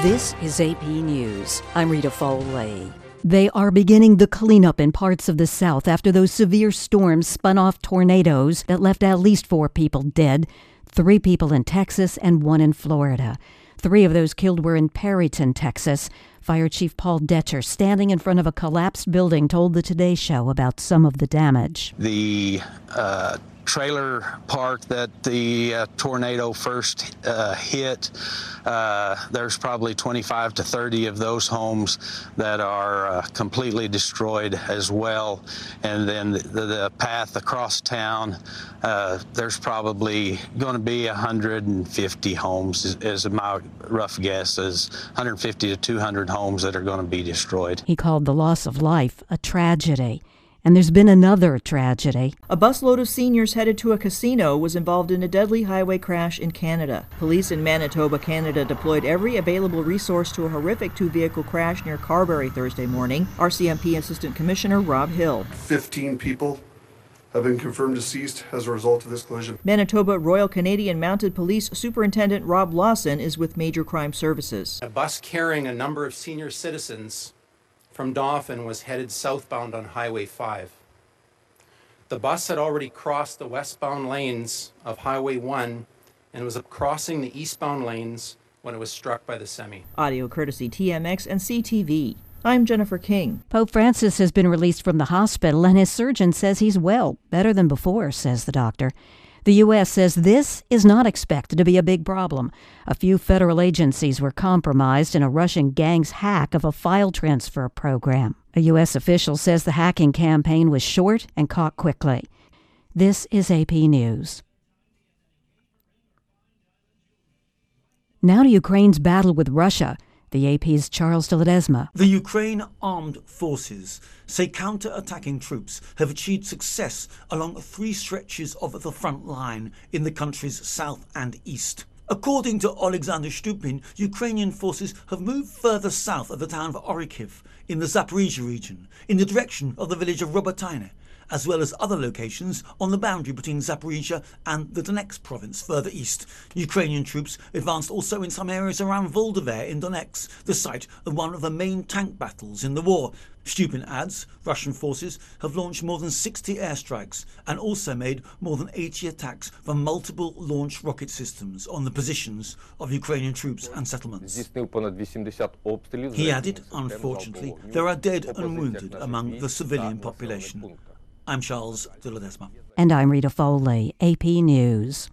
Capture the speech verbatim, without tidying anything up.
This is A P News. I'm Rita Foley. They are beginning the cleanup in parts of the South after those severe storms spun off tornadoes that left at least four people dead, three people in Texas and one in Florida. Three of those killed were in Perryton, Texas. Fire Chief Paul Detcher, standing in front of a collapsed building, told the Today Show about some of the damage. The uh, trailer park that the uh, tornado first uh, hit, uh, there's probably twenty-five to thirty of those homes that are uh, completely destroyed as well. And then the, the path across town, uh, there's probably going to be one hundred fifty homes, is, is my rough guess, is one hundred fifty to two hundred homes that are going to be destroyed. He called the loss of life a tragedy. And there's been another tragedy. A busload of seniors headed to a casino was involved in a deadly highway crash in Canada. Police in Manitoba, Canada deployed every available resource to a horrific two-vehicle crash near Carberry Thursday morning. R C M P Assistant Commissioner Rob Hill. fifteen people have been confirmed deceased as a result of this collision. Manitoba Royal Canadian Mounted Police Superintendent Rob Lawson is with Major Crime Services. A bus carrying a number of senior citizens from Dauphin was headed southbound on Highway five. The bus had already crossed the westbound lanes of Highway one and was crossing the eastbound lanes when it was struck by the semi. Audio courtesy T M X and C T V. I'm Jennifer King. Pope Francis has been released from the hospital, and his surgeon says he's well, better than before, says the doctor. The U S says this is not expected to be a big problem. A few federal agencies were compromised in a Russian gang's hack of a file transfer program. A U S official says the hacking campaign was short and caught quickly. This is A P News. Now to Ukraine's battle with Russia. The A P's Charles de Ledesma. The Ukraine Armed Forces say counter-attacking troops have achieved success along three stretches of the front line in the country's south and east. According to Alexander Stupin, Ukrainian forces have moved further south of the town of Orikhiv in the Zaporizhia region, in the direction of the village of Robotyne, as well as other locations on the boundary between Zaporizhia and the Donetsk province further east. Ukrainian troops advanced also in some areas around Voldiver in Donetsk, the site of one of the main tank battles in the war. Stupin adds Russian forces have launched more than sixty airstrikes and also made more than eighty attacks from multiple launch rocket systems on the positions of Ukrainian troops and settlements. He added, unfortunately, there are dead and wounded among the civilian population. I'm Charles de Ledesma. And I'm Rita Foley, A P News.